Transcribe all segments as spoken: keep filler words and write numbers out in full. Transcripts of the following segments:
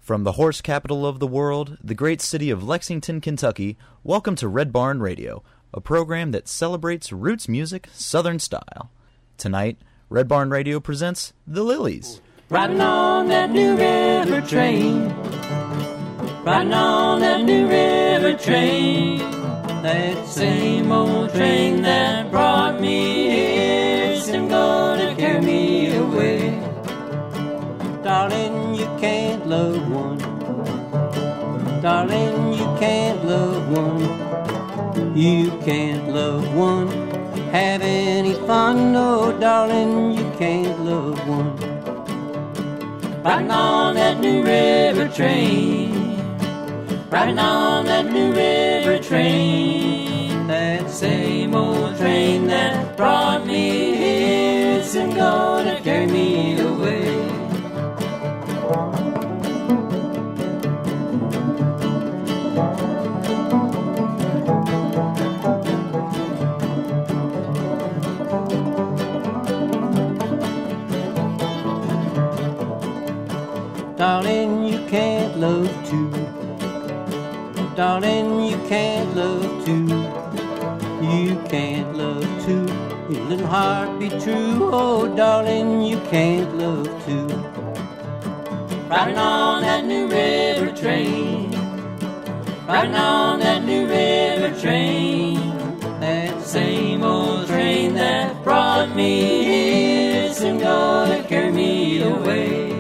From the horse capital of the world, the great city of Lexington, Kentucky, welcome to Red Barn Radio, a program that celebrates roots music, Southern style. Tonight, Red Barn Radio presents The Lilies. Riding on that new river train, riding on that new river train, that same old train that brought me here, is gonna carry me away. Darling, you can't love one. Darling, you can't love one. You can't love one. Have any fun? No, darling, you can't love one. Riding on that new river train, riding on that new river train, that same old train that brought me here, isn't gonna carry me away. Darling, you can't love two. Darling, you can't love two. You can't love two. Your little heart be true. Oh, darling, you can't love two. Riding on that new river train, riding on that new river train, that same old train that brought me here, isn't gonna carry me away.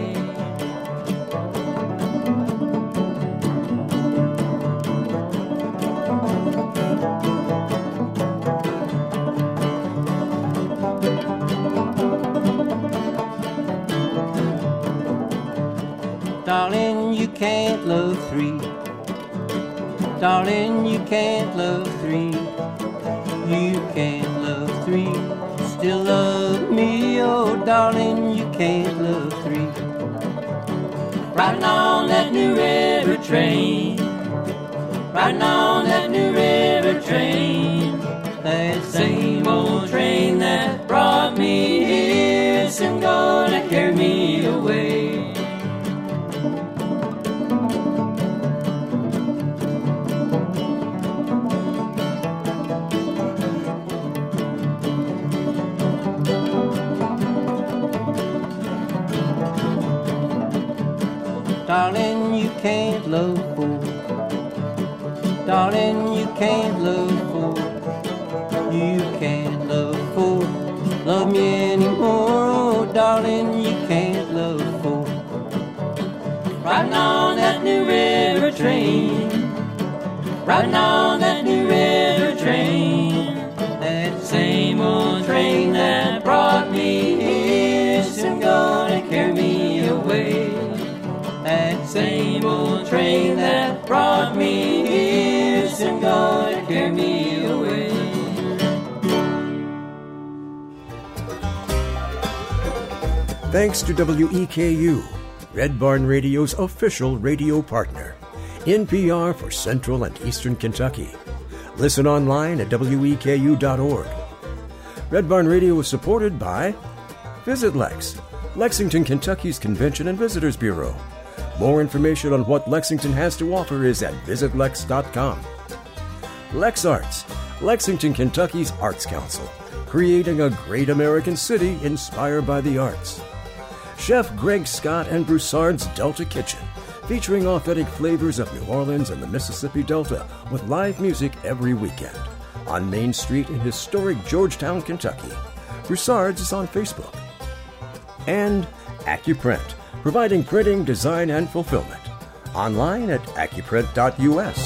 Darling, you can't love three. Darling, you can't love three. You can't love three. Still love me, oh darling, you can't love three. Riding on that new river train, riding on that new river train, that same old train that brought me here, isn't gonna carry me away. Darling, you can't love four. Darling, you can't love four. You can't love four. Love me anymore. Oh, darling, you can't love four. Riding on that new river train, riding on that new river train, that same old train that brought me here, isn't gonna carry me away. That same old train that brought me here, isn't gonna carry me away. Thanks to W E K U, Red Barn Radio's official radio partner. N P R for Central and Eastern Kentucky. Listen online at W E K U dot org. Red Barn Radio is supported by Visit Lex, Lexington, Kentucky's Convention and Visitors Bureau. More information on what Lexington has to offer is at visit lex dot com. Lex Arts, Lexington, Kentucky's Arts Council, creating a great American city inspired by the arts. Chef Greg Scott and Broussard's Delta Kitchen, featuring authentic flavors of New Orleans and the Mississippi Delta with live music every weekend. On Main Street in historic Georgetown, Kentucky. Broussard's is on Facebook. And AccuPrint, providing printing, design, and fulfillment. Online at accuprint dot U S.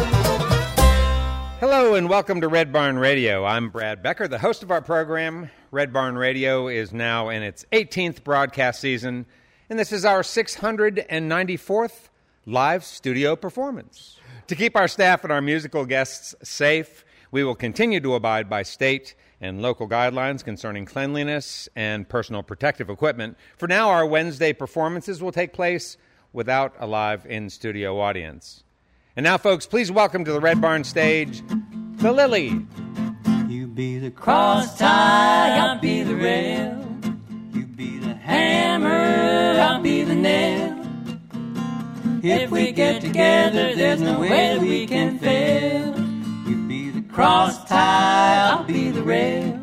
Hello and welcome to Red Barn Radio. I'm Brad Becker, the host of our program. Red Barn Radio is now in its eighteenth broadcast season, and this is our six hundred ninety-fourth live studio performance. To keep our staff and our musical guests safe, we will continue to abide by state and local guidelines concerning cleanliness and personal protective equipment. For now, our Wednesday performances will take place without a live in-studio audience. And now, folks, please welcome to the Red Barn stage, The Lily. You be the cross tie, I'll be the rail. You be the hammer, I'll be the nail. If we get together, there's no way that we can fail. You be the cross tie, I'll be the rail.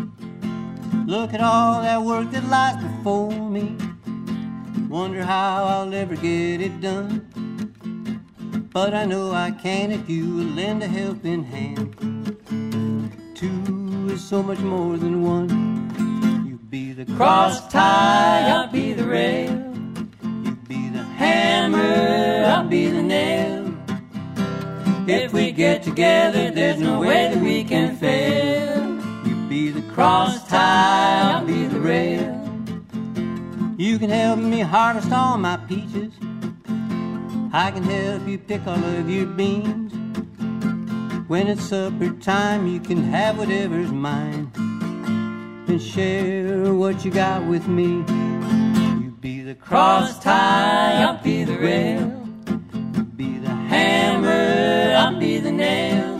Look at all that work that lies before me. Wonder how I'll ever get it done. But I know I can if you will lend a helping hand. Two is so much more than one. You be the cross tie, I'll be the rail. You be the hammer, I'll be the nail. If we get together, there's no way that we can fail. You be the cross tie, I'll be the rail. You can help me harvest all my peaches. I can help you pick all of your beans. When it's supper time, you can have whatever's mine and share what you got with me. You be the cross tie, I'll be the rail. You be the hammer, I'll be the nail.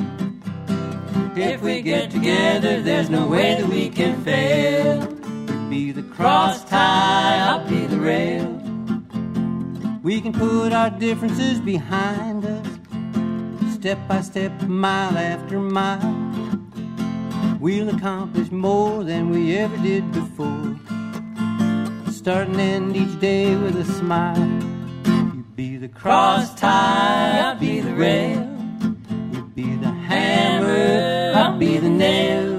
If we get together, there's no way that we can fail. You be the cross tie, I'll be the rail. We can put our differences behind us, step by step, mile after mile. We'll accomplish more than we ever did before. Start and end each day with a smile. You be the cross tie, I'll be the rail. You be the hammer, I'll be the nail.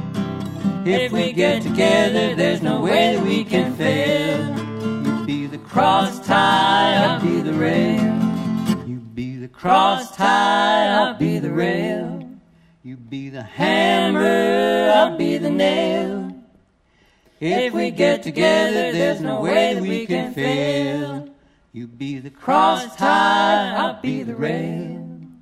If we get together, there's no way that we can fail. You be the cross tie, I'll be the rail. You be the cross tie, I'll be the rail. You be the hammer, I'll be the nail. If we get together, there's no way that we can fail. You be the cross tie, I'll be the rail.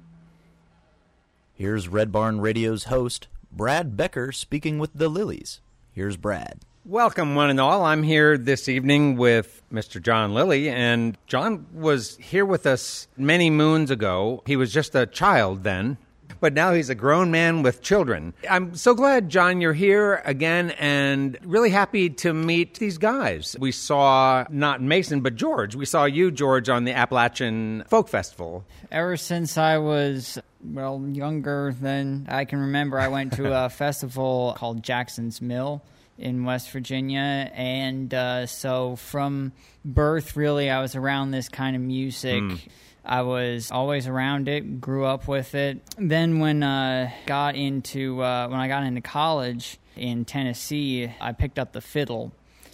Here's Red Barn Radio's host, Brad Becker, speaking with the Lilies. Here's Brad. Welcome, one and all. I'm here this evening with Mister John Lilly, and John was here with us many moons ago. He was just a child then, but now he's a grown man with children. I'm so glad, John, you're here again, and really happy to meet these guys. We saw, not Mason, but George. We saw you, George, on the Appalachian Folk Festival. Ever since I was, well, younger than I can remember, I went to a festival called Jackson's Mill in West Virginia, and uh, so from birth, really, I was around this kind of music. Mm. I was always around it, grew up with it. Then when uh, got into uh, when I got into college in Tennessee, I picked up the fiddle,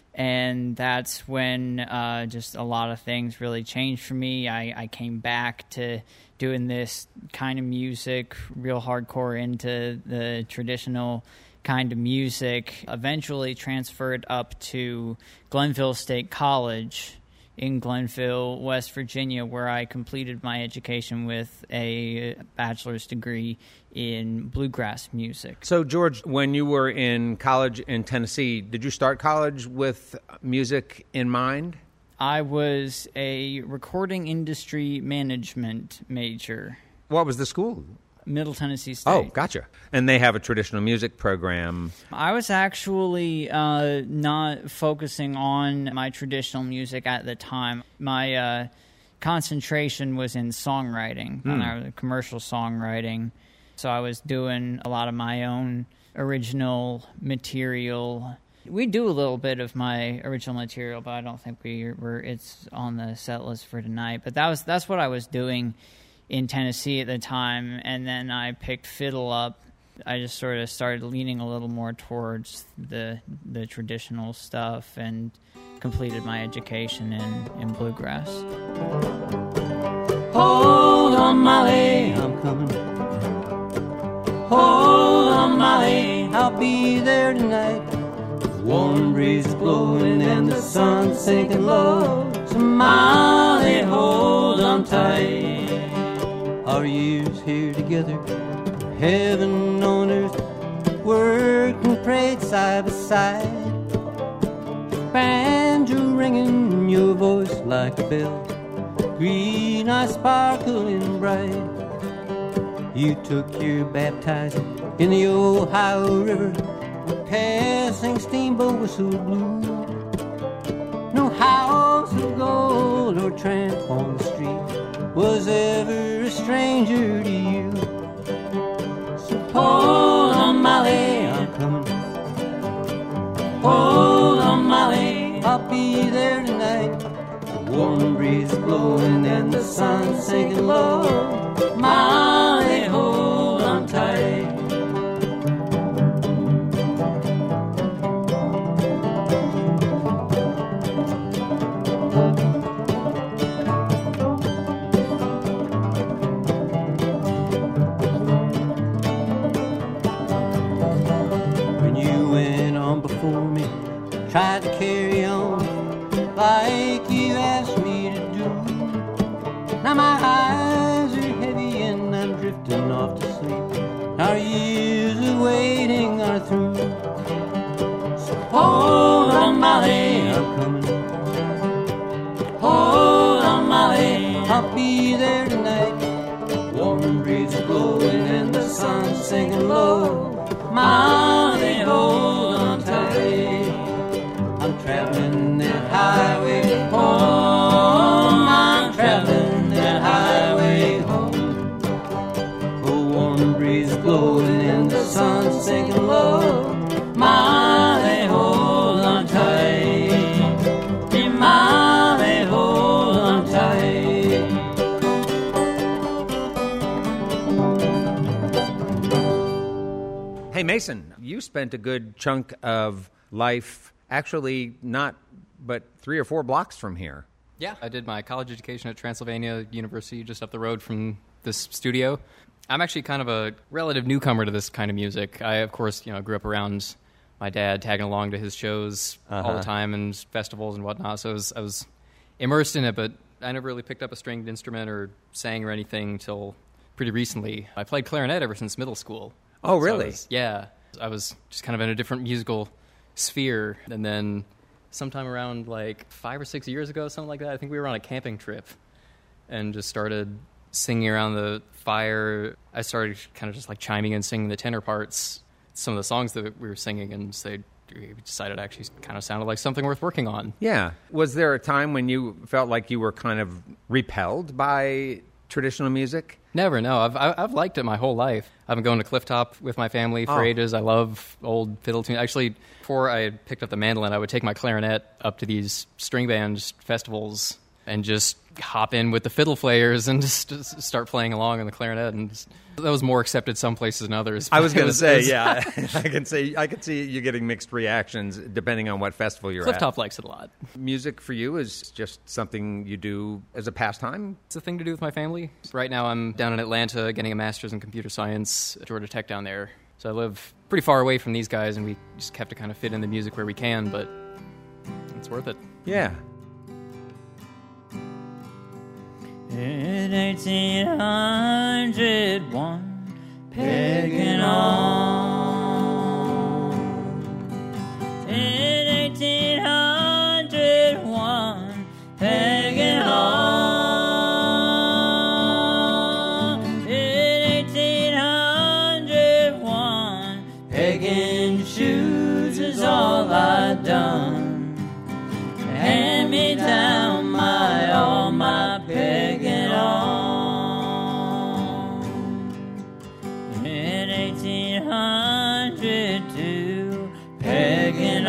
and that's when uh, just a lot of things really changed for me. I, I came back to doing this kind of music, real hardcore into the traditional kind of music. Eventually transferred up to Glenville State College in Glenville, West Virginia, where I completed my education with a bachelor's degree in bluegrass music. So, George, when you were in college in Tennessee, did you start college with music in mind? I was a recording industry management major. What was the school? Middle Tennessee State. Oh, gotcha. And they have a traditional music program. I was actually uh, not focusing on my traditional music at the time. My uh, concentration was in songwriting, mm. on commercial songwriting. So I was doing a lot of my own original material. We do a little bit of my original material, but I don't think we were. It's on the set list for tonight. But that was that's what I was doing in Tennessee at the time, and then I picked fiddle up. I just sort of started leaning a little more towards the the traditional stuff and completed my education in, in bluegrass. Hold on, Molly, I'm coming. Hold on, Molly, I'll be there tonight. Warm breeze blowing and the sun sinking low. So Molly, hold on tight. Our years here together, heaven on earth, worked and prayed side by side. Banjo ringing, your voice like a bell, green eyes sparkling bright. You took your baptizing in the Ohio River, passing steamboat whistle blue. No house of gold or tramp on the street, was ever a stranger to you. So hold on, Molly, I'm coming. Hold on, Molly, I'll be there tonight. The warm breeze blowing and the sun sinking low. Molly, hold on tight. Tried to carry on like you asked me to do. Now my eyes are heavy and I'm drifting off to sleep. Our years of waiting are through. So hold on, Molly, I'm coming. Hold on, Molly, I'll be there tonight. Warm breeze blowing and the sun sinking low. Molly, hold on tight. I'm traveling that highway home. I'm traveling that highway home. Oh, warm breeze blowing and the sun sinking low. Molly, hold on tight. Hey, Molly, hold on tight. Hey, Mason, you spent a good chunk of life actually not but three or four blocks from here. Yeah, I did my college education at Transylvania University, just up the road from this studio. I'm actually kind of a relative newcomer to this kind of music. I, of course, you know, grew up around my dad, tagging along to his shows uh-huh. all the time and festivals and whatnot, so I was, I was immersed in it, but I never really picked up a stringed instrument or sang or anything until pretty recently. I played clarinet ever since middle school. Oh, so really? I was, yeah. I was just kind of in a different musical sphere, and then sometime around like five or six years ago, something like that, I think we were on a camping trip and just started singing around the fire. I started kind of just like chiming in, singing the tenor parts, some of the songs that we were singing, and they we decided it actually kind of sounded like something worth working on. Yeah. Was there a time when you felt like you were kind of repelled by traditional music? Never, no. I've I've liked it my whole life. I've been going to Clifftop with my family for oh. ages. I love old fiddle tunes. Actually, before I had picked up the mandolin, I would take my clarinet up to these string band festivals and just hop in with the fiddle players and just start playing along on the clarinet. And just, that was more accepted some places than others. I was going to say, was, yeah, I can say I could see you getting mixed reactions depending on what festival you're Clifftop at. likes it a lot. Music for you is just something you do as a pastime? It's a thing to do with my family. Right now I'm down in Atlanta getting a master's in computer science at Georgia Tech down there. So I live pretty far away from these guys, and we just have to kind of fit in the music where we can, but it's worth it. Yeah. In eighteen hundred one, pegging on. In eighteen hundred one, pegging on. In eighteen hundred one, pegging shoes is all I'd done. Hand me down my all my pegging on. In eighteen hundred two, pegging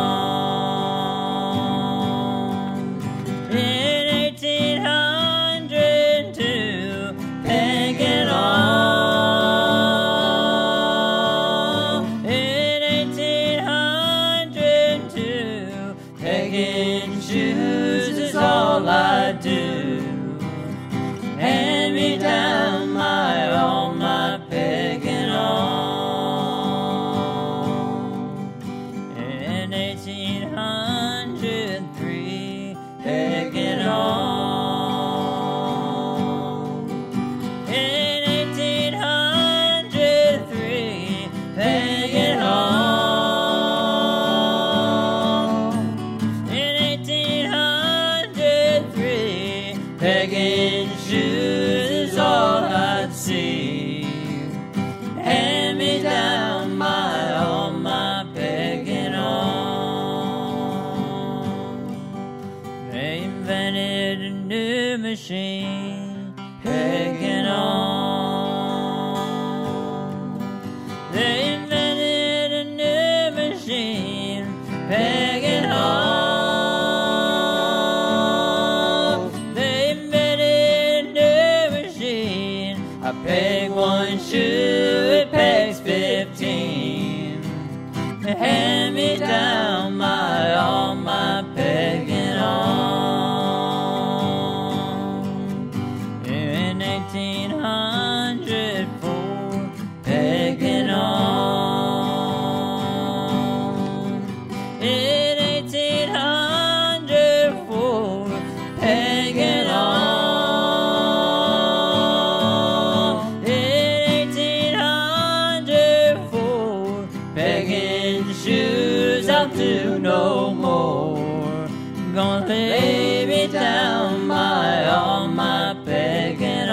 on. In eighteen hundred two, pegging on. In eighteen hundred two, pegging shoes is all I do. Hand me down my all my pegging on. In eighteen hundred three, pegging on. In eighteen hundred three, pegging on. In eighteen hundred three, pegging shoes is all I'd see. Hand me down my all my pegging on. They invented a new machine pegging on. They invented a new machine, pegging on. They invented a new machine. I peg one shoe, it pegs fifteen. Hand me down my all my pegging on. In eighteen hundred four, pegging on. In eighteen hundred four, pegging on. In eighteen hundred four, pegging shoes I'll do no more. Gonna lay me down my all my pegging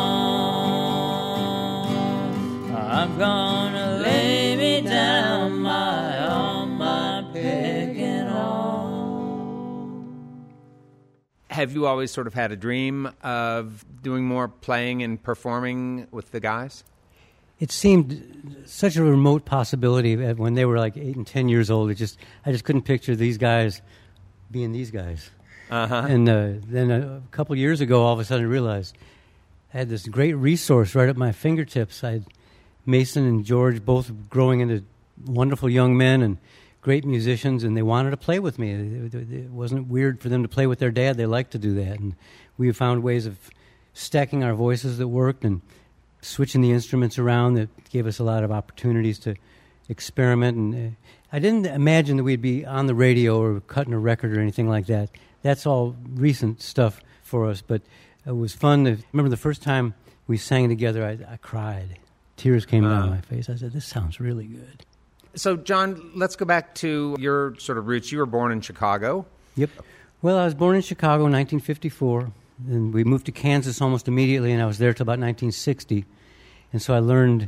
on. I'm gonna lay me down my all my pegging on. Have you always sort of had a dream of doing more playing and performing with the guys? It seemed such a remote possibility that when they were like eight and ten years old. It just I just couldn't picture these guys being these guys. Uh-huh. And uh, then a couple years ago, all of a sudden I realized I had this great resource right at my fingertips. I had Mason and George both growing into wonderful young men and great musicians, and they wanted to play with me. It, it, it wasn't weird for them to play with their dad. They liked to do that. And we found ways of stacking our voices that worked and switching the instruments around that gave us a lot of opportunities to experiment. And uh, I didn't imagine that we'd be on the radio or cutting a record or anything like that. That's all recent stuff for us, but it was fun. To, remember the first time we sang together, I, I cried. Tears came down uh. my face. I said, this sounds really good. So, John, let's go back to your sort of roots. You were born in Chicago. Yep. Well, I was born in Chicago in nineteen fifty-four, and we moved to Kansas almost immediately, and I was there till about nineteen sixty. And so I learned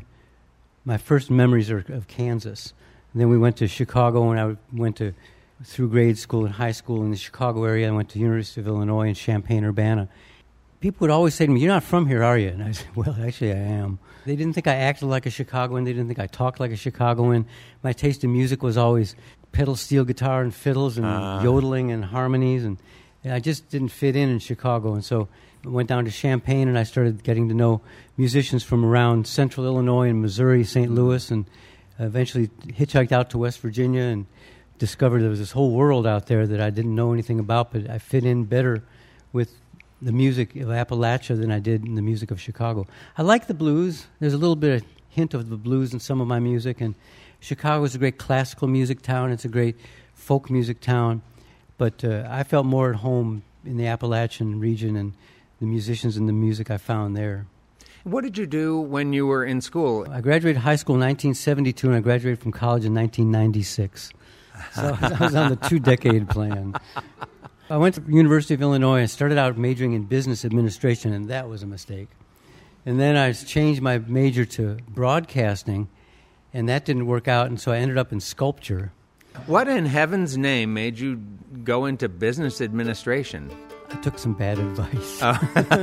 my first memories are of Kansas. And then we went to Chicago, and I went to through grade school and high school in the Chicago area. I went to University of Illinois in Champaign-Urbana. People would always say to me, you're not from here, are you? And I said, well, actually I am. They didn't think I acted like a Chicagoan. They didn't think I talked like a Chicagoan. My taste in music was always pedal steel guitar and fiddles and uh. yodeling and harmonies. And, and I just didn't fit in in Chicago. And so I went down to Champaign, and I started getting to know musicians from around central Illinois and Missouri, Saint Louis, and eventually hitchhiked out to West Virginia and discovered there was this whole world out there that I didn't know anything about, but I fit in better with the music of Appalachia than I did in the music of Chicago. I like the blues. There's a little bit of hint of the blues in some of my music, and Chicago is a great classical music town. It's a great folk music town, but uh, I felt more at home in the Appalachian region and the musicians and the music I found there. What did you do when you were in school? I graduated high school in nineteen seventy-two, and I graduated from college in nineteen ninety-six. So I was on the two-decade plan. I went to the University of Illinois and started out majoring in business administration, and that was a mistake. And then I changed my major to broadcasting, and that didn't work out, and so I ended up in sculpture. What in heaven's name made you go into business administration? I took some bad advice. Oh.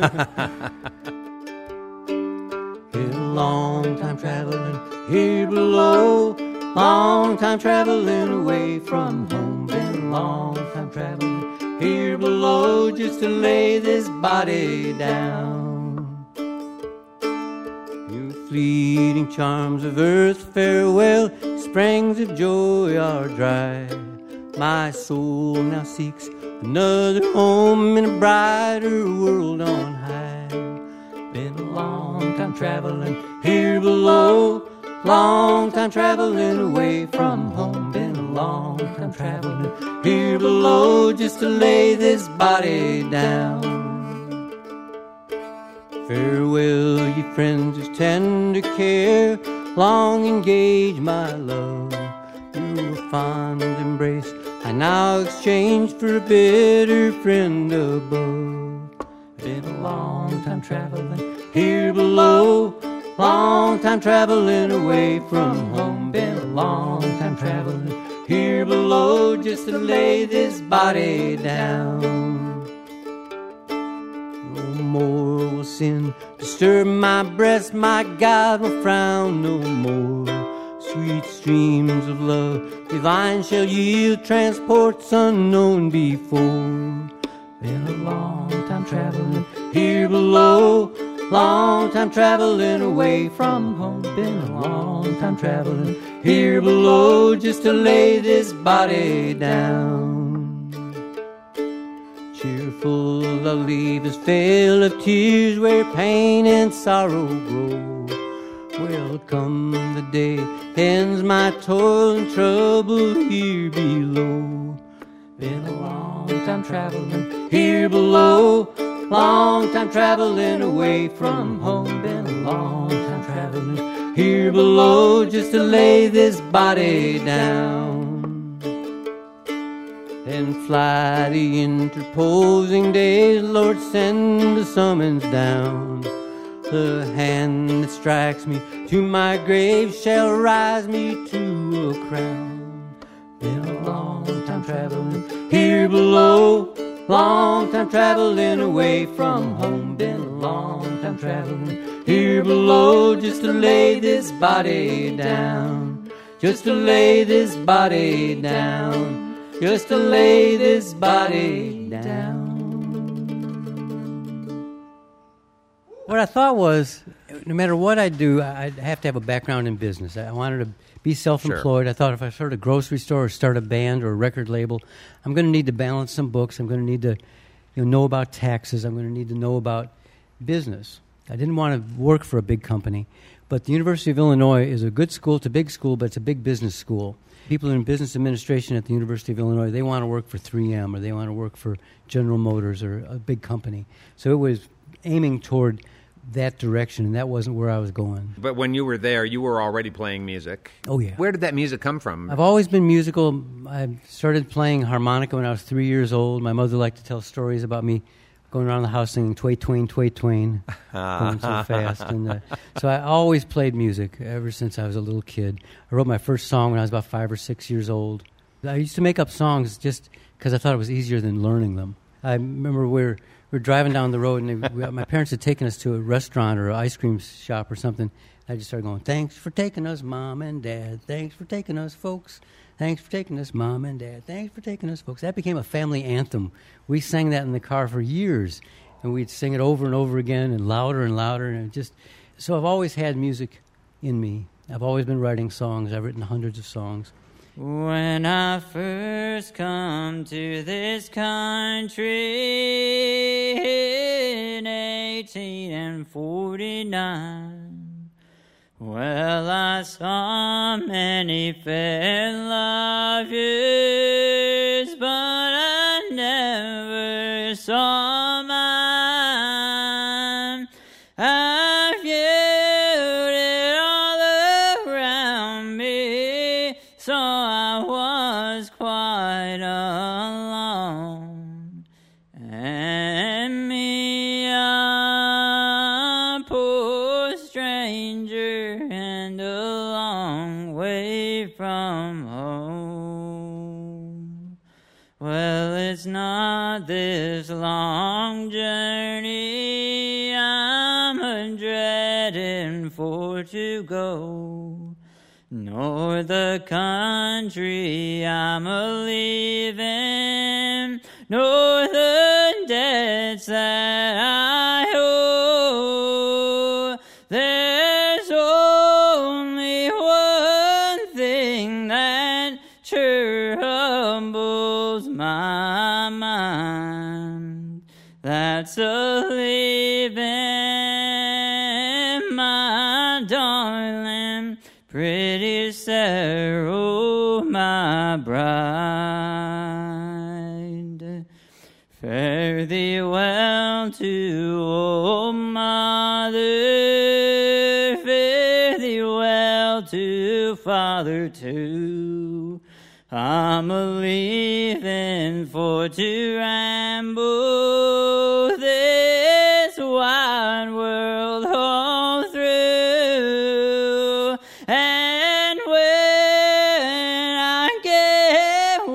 Been a long time traveling here below, long time traveling away from home. Been a long time traveling here below just to lay this body down. Your fleeting charms of earth farewell, springs of joy are dry. My soul now seeks another home in a brighter world on high. Been a long time traveling here below, long time traveling away from home. Been a long time traveling here below just to lay this body down. Farewell, ye friends whose tender care long engage my love. Your fond embrace I now exchange for a bitter friend above. Been a long time traveling here below, long time traveling away from home. Been a long time traveling here below just to lay this body down. No more will sin disturb my breast, my God will frown no more. Sweet streams of love divine shall yield transports unknown before. Been a long time traveling here below, long time traveling away from home. Been a long time traveling here below just to lay this body down. Cheerful I'll leave this vale of tears where pain and sorrow grow. Well, come the day ends my toil and trouble here below. Been a long time traveling here below, long time traveling away from home. Been a long time traveling here below just to lay this body down. And fly the interposing days, Lord, send the summons down. The hand that strikes me to my grave shall rise me to a crown. Been a long time traveling here below, long time traveling away from home. Been a long time traveling here below just to lay this body down, just to lay this body down, just to lay this body down. What I thought was, no matter what I do, I'd have to have a background in business. I wanted to be self-employed. Sure. I thought if I start a grocery store or start a band or a record label, I'm going to need to balance some books. I'm going to need to you know, know about taxes. I'm going to need to know about business. I didn't want to work for a big company. But the University of Illinois is a good school. It's a big school, but it's a big business school. People in business administration at the University of Illinois, they want to work for three M or they want to work for General Motors or a big company. So it was aiming toward that direction, and that wasn't where I was going. But when you were there, you were already playing music. Oh, yeah. Where did that music come from? I've always been musical. I started playing harmonica when I was three years old. My mother liked to tell stories about me going around the house singing Tway Twain, Tway Twain, going so fast. And uh, so I always played music ever since I was a little kid. I wrote my first song when I was about five or six years old. I used to make up songs just because I thought it was easier than learning them. I remember we were, we were driving down the road, and they, we, my parents had taken us to a restaurant or an ice cream shop or something. I just started going, "Thanks for taking us, Mom and Dad. Thanks for taking us, folks. Thanks for taking us, Mom and Dad. Thanks for taking us, folks." That became a family anthem. We sang that in the car for years, and we'd sing it over and over again and louder and louder. And it just so I've always had music in me. I've always been writing songs. I've written hundreds of songs. When I first come to this country in eighteen forty-nine, well, I saw many fair lovers, but I never saw mine. I viewed it all around me, so I was quite alone. And me, a poor stranger and a long way from home. Well, it's not this long journey I'm a-dreading for to go, nor the country I'm a-leaving, nor the debts that I owe. There's only one thing that troubles my mind, that's a-leaving my darling, pretty Sarah, my bride. Fare thee well to old mother, fare thee well to father too. I'm a-leaving for to ramble this wide world all through. And when I get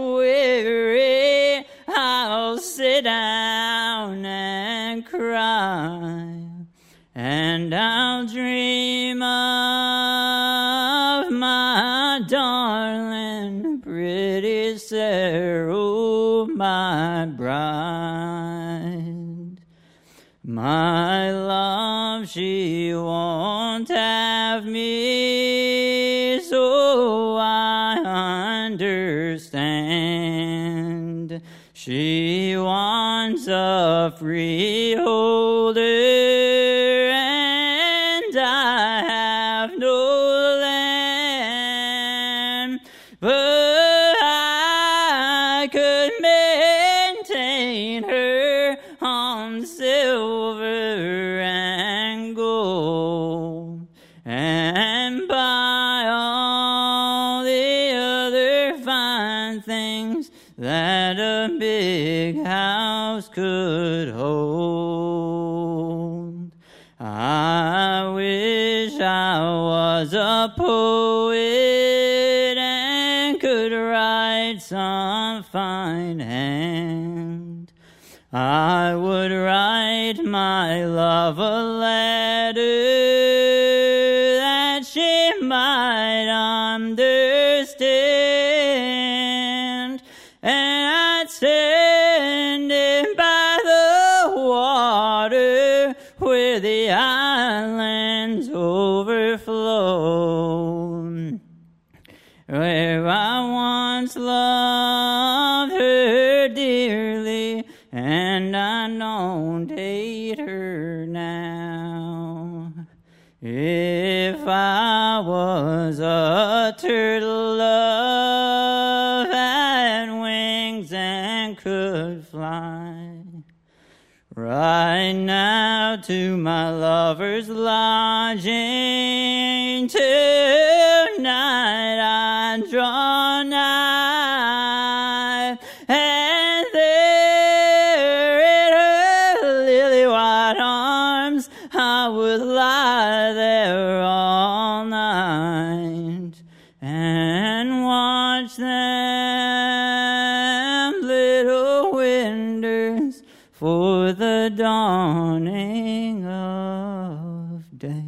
weary, I'll sit down and cry. and I'll dream of my darling, pretty Sarah, my bride. My love, she won't have me, so I understand. She wants a freeholder, and I have no land, but I could maintain her on silver and gold, and buy all the other fine things that a big house could hold. I wish I was a poet and could write some fine hand. I would write my love a letter that she might understand, and I'd send it by the water where the islands overflow, where I once loved her dearly, and I don't hate her now. If I was a turtle love had wings and could fly, right now to my lover's lodging tonight I draw nigh, and there in her lily white arms I would lie there all night and watch them little winters for the dawning of day.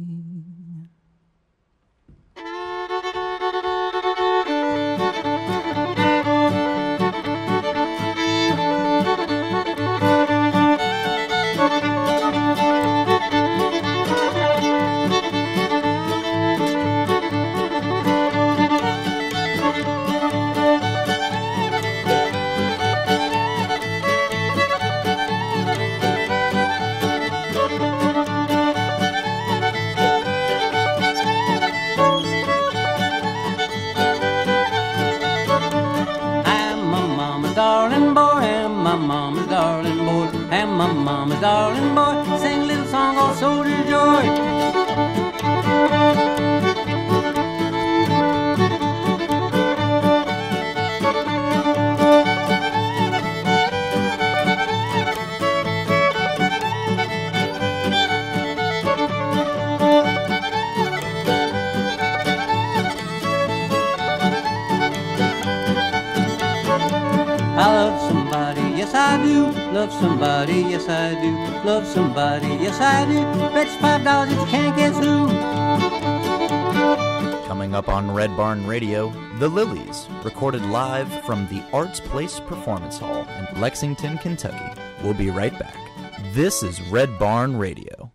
Mama's darling boy, and my mama's darling boy, sing a little song called Soldier Joy. I love somebody, yes I do. Love somebody, yes I do. Love somebody, yes I do. Bet you five dollars if you can't guess who. Coming up on Red Barn Radio, The Lilies, recorded live from the Arts Place Performance Hall in Lexington, Kentucky. We'll be right back. This is Red Barn Radio.